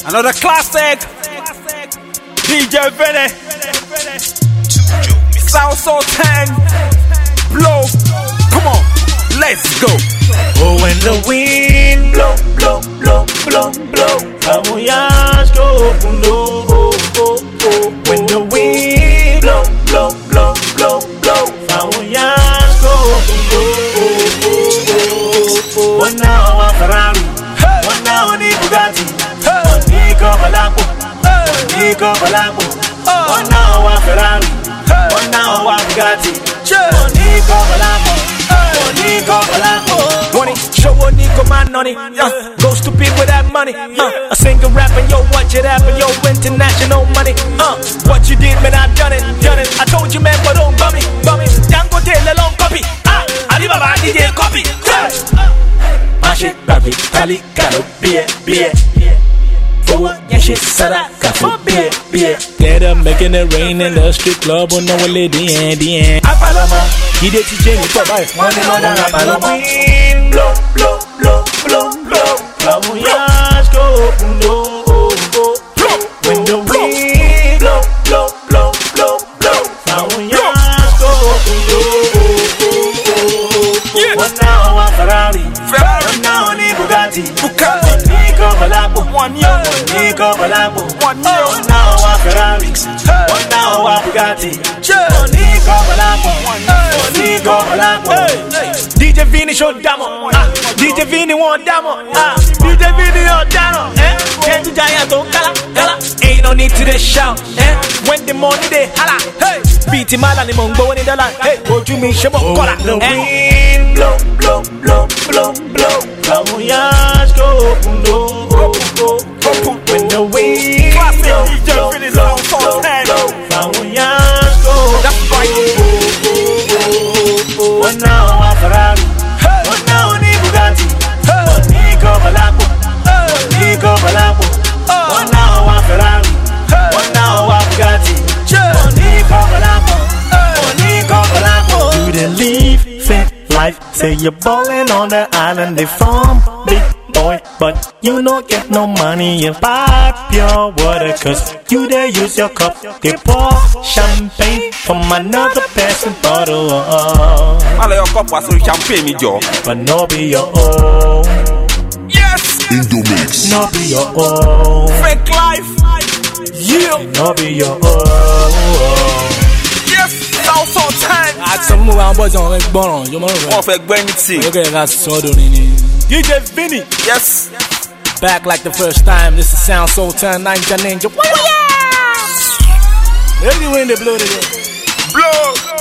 Another classic. DJ Vinny. South Sultan. Blow. Come on, let's go. Oh, when the wind blow, blow, blow, blow, blow, Camuyash go, blow, oh, oh, oh. When the wind blow, blow, blow, blow, blow, Camuyash go, blow, oh, oh, oh. One now a Ferrari, one now a Bugatti, one Nico Balapo, one now a Ferrari, one now a Bugatti, one Nico Balapo. Money, show a Nico my money. Go stupid with that money. A single rapper, yo, watch it happen, yo, international money. What you did, man, I done it. I told you, man, but don't bummy. Dango tell a long copy. Alibaba DJ copy. Mash it, Ravi, Kali, Kalo, beer. For yeah, shit, Saraka, for beer. They're making it rain in the street club with no lady and Apalama, he did to Jenny for life. One another Apalama. Wind blow, blow, blow, blow, blow. Camuyash go, blow, oh, oh. When the wind blow, blow, blow, blow, blow. Camuyash go, blow, oh, oh. One now a Ferrari, one now a Bugatti. One Nico Balapo, one now a Ferrari, one now a Bugatti, one Nico Balapo, DJ Vinny show damo, DJ Vinny want damo, DJ Vinny on damo, can't do giant don't kala, ain't no need to this shout, when the money they holla, hey, beat him all and him on go in the line, hey, what you mean, shabo kola, the wind blow, blow, blow, blow, blow, Camuyash go, blow. When the wind blow, blow, blow, blow, Camuyash go. That's right. One now a Ferrari, one now a Bugatti, one Nico Balapo, one now a Ferrari, one now a Bugatti, one Nico Balapo. You didn't live fake life, say you're ballin' on the island they from big boy, but you don't get no money and pop your water, cause you there use your cup, they pour champagne from another person bottle. All your cup was champagne, me Joe, but no be your own. Yes, Indomix. No be your own. fake life. Yeah, No be your own. yes, South Sultan. Ask some more boys on like Boron. You know, Off a Gwenity. okay, that's so doing DJ Vinny. Yes. back like the first time. This is Sound Sultan, Ninja. Anyway, in the blood again. Blow.